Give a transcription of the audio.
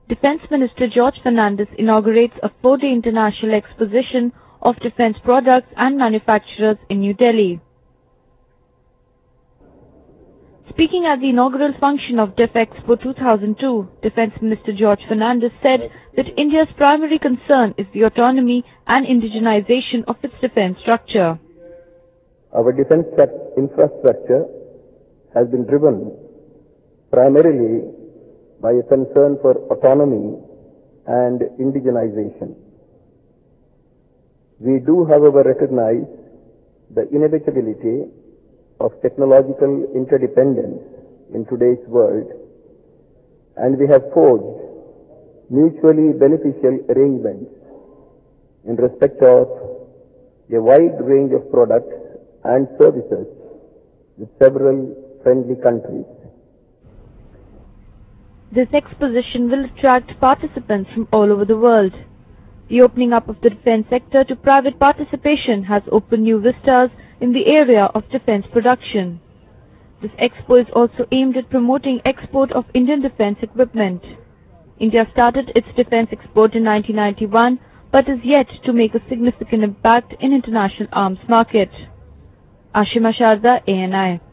Defence Minister George Fernandes inaugurates a 4-day international exposition of defence products and manufacturers in New Delhi. Speaking at the inaugural function of DefExpo 2002, Defence Minister George Fernandes said that India's primary concern is the autonomy and indigenization of its defence structure. Our defence infrastructure has been driven primarily by a concern for autonomy and indigenization. We do, however, recognize the inevitability of technological interdependence in today's world, and we have forged mutually beneficial arrangements in respect of a wide range of products and services with several friendly countries. This exposition will attract participants from all over the world. The opening up of the defence sector to private participation has opened new vistas in the area of defence production. This expo is also aimed at promoting export of Indian defence equipment. India started its defence export in 1991 but is yet to make a significant impact in international arms market. Ashima Sharda, ANI.